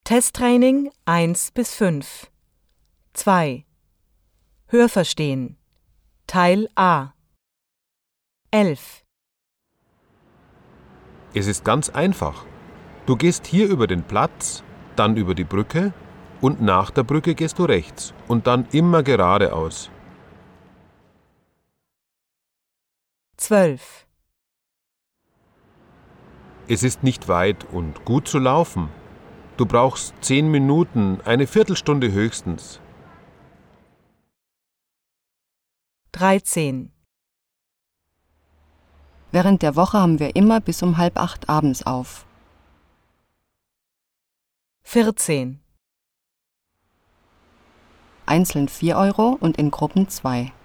Testtraining 1 bis 5 2. Hörverstehen Teil A 11. Es ist ganz einfach. Du gehst hier über den Platz, dann über die Brücke und nach der Brücke gehst du rechts und dann immer geradeaus. 12. Es ist nicht weit und gut zu laufen. Du brauchst 10 Minuten, eine Viertelstunde höchstens. 13. Während der Woche haben wir immer bis um 7:30 abends auf. 14. Einzeln 4 € und in Gruppen 2.